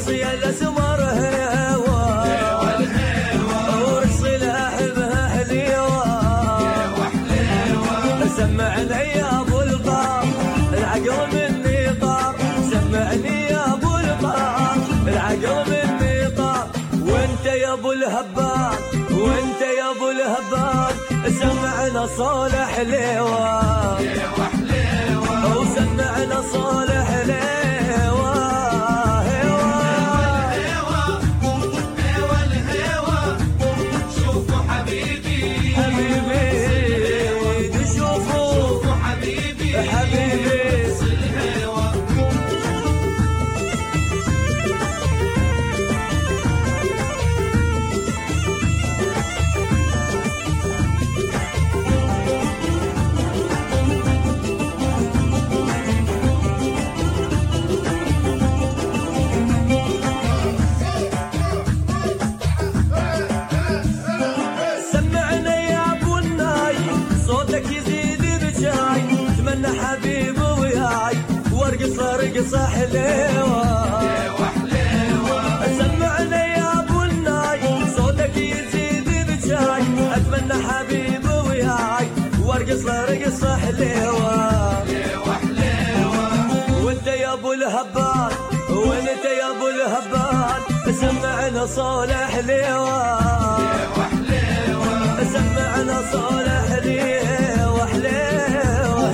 ارقص يا الاسمر هوا ورقص لاحبها حليوه سمعني يا ابو القار العقل مني طار سمعني يا ابو القار العقل مني طار وانت يا ابو الهبان وانت يا ابو الهبان سمعنا صالح ليوه وسمعنا صالح ليوه شوفوا حبيبي حبيبي شوفوا حبيبي حبيبي حبيبي وياي وارقص حليوه سمعنا يا ابو الناي صوتك يزيد بجاي اتمنى حبيبي وياي وارقص حليوه وانت يا ابو الهبان وانت يا ابو الهبان سمعنا صالح ليوه سمعنا صالح ليوه حليوه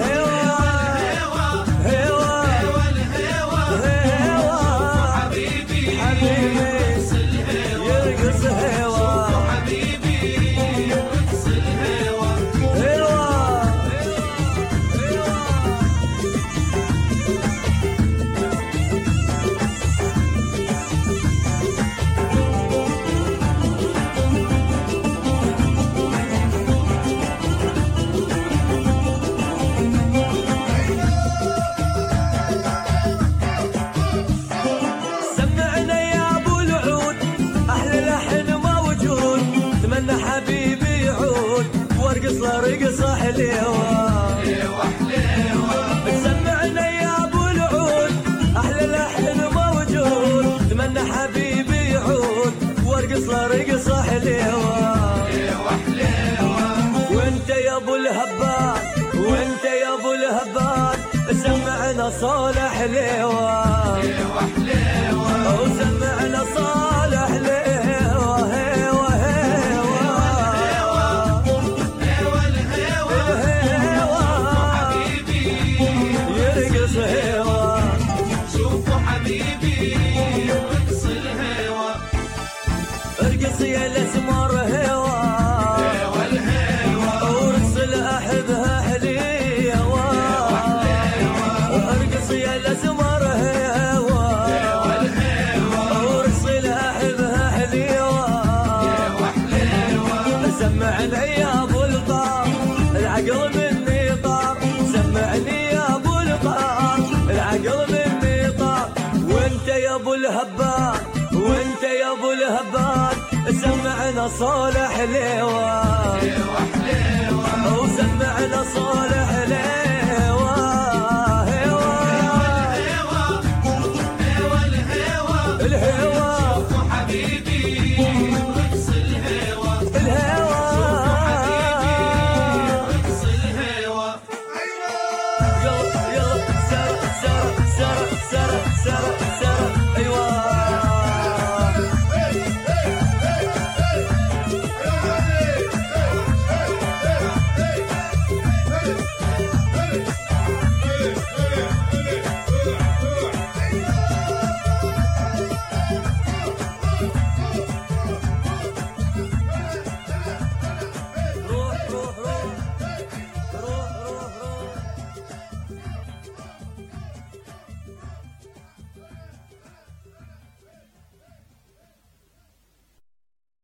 يرقص هوا حبيبي يرقص الهوا سمعنا يا ابو العود احلى لحن موجود اتمنى حبيبي يعود وارقص حليوه سمعنا يا ابو العود احلى لحن موجود اتمنى حبيبي يعود وارقص حليوه وانت يا ابو الهبان وانت يا ابو الهبان سمعنا صالح ليوه وسمعنا صالح ليوه يرقص هوا شوفوا حبيبي يرقص الهوا ارقص يا الاسمر هوا ورقص لاحبها حليوه ارقص يا الاسمر هوا ورقص لاحبها حليوه سمعنا يا ابو القار العقل مني طار سمعني يا ابو القار العقل مني طار وانت يا ابو الهبان وانت يا ابو الهبان سمعنا صالح ليوه وسمعنا صالح ليوه